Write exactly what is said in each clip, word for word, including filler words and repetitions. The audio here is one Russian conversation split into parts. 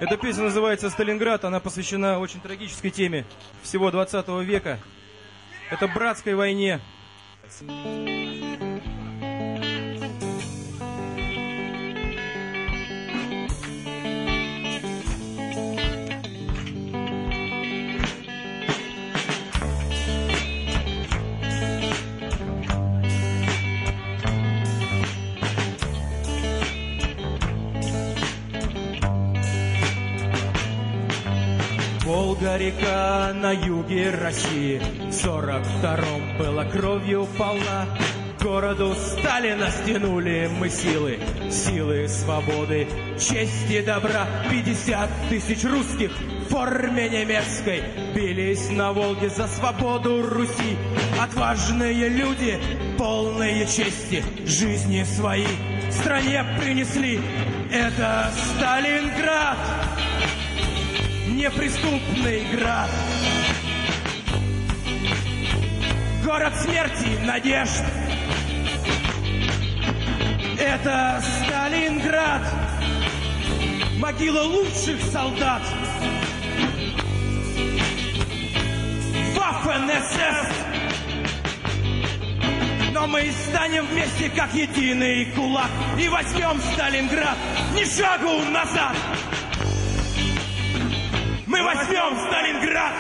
Эта песня называется «Сталинград», она посвящена очень трагической теме всего двадцатого века. Это братской войне. Волга-река на юге России в сорок втором была кровью полна. К городу Сталина стянули мы силы, силы свободы, чести, добра. Пятьдесят тысяч русских в форме немецкой бились на Волге за свободу Руси. Отважные люди, полные чести, жизни свои стране принесли. Это Сталинград, неприступный град, город смерти, надежд. Это Сталинград, могила лучших солдат. Waffen-эс эс. Но мы станем вместе, как единый кулак, и возьмем Сталинград, ни шагу назад. Мы возьмем Сталинград!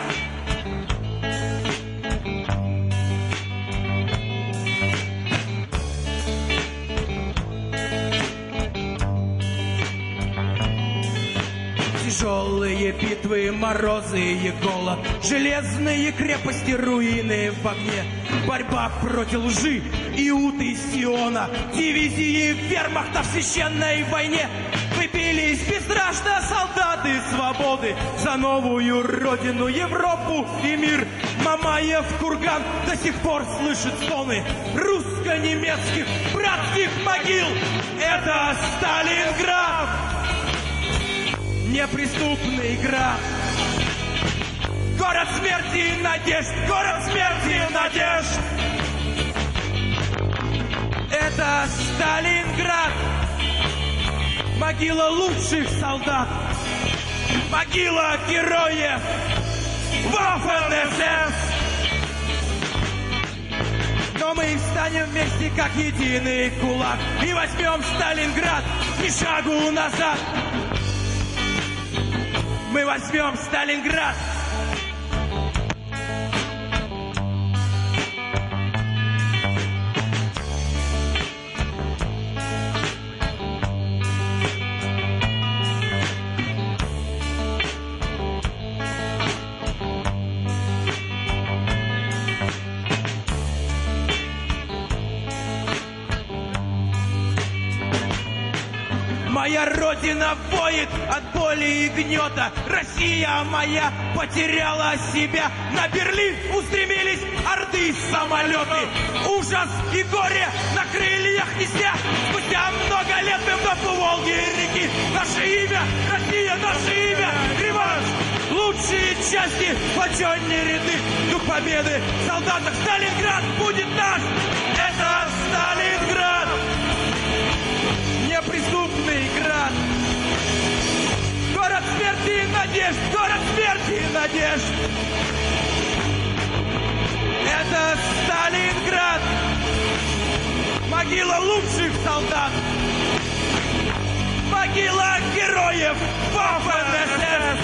Тяжелые битвы, морозы и голод, железные крепости, руины в огне. Борьба против лжи, Иуд из Сиона, дивизии вермахта в священной войне. Мы бились бесстрашно, солдаты свободы, за новую родину, Европу и мир. Мамаев курган до сих пор слышит стоны русско-немецких братских могил. Это Сталинград, неприступный град, город смерти и надежд, город смерти и надежд. Это Сталинград, могила лучших солдат, могила героев Waffen-эс эс. Но мы встанем вместе, как единый кулак, и возьмем Сталинград, ни шагу назад. Мы возьмем Сталинград. Моя родина воет от боли и гнета. Россия моя потеряла себя. На Берлин устремились орды самолеты. Ужас и горе на крыльях неся. Спустя много лет мы вновь у Волги реки. Наше имя, Россия, наше имя, реванш. Лучшие части, сплоченные ряды. Дух победы в солдатах. Сталинград будет наш. Это Сталинград, неприступный град, город смерти и надежд, город смерти и надежд. Это Сталинград, могила лучших солдат, могила героев Waffen-эс эс.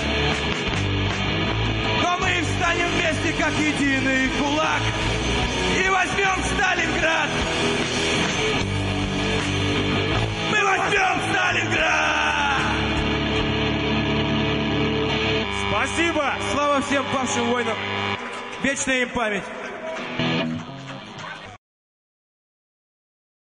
Но мы встанем вместе, как единый кулак, и возьмем Сталинград. Мы возьмем Сталинград! Спасибо! Слава всем павшим воинам! Вечная им память!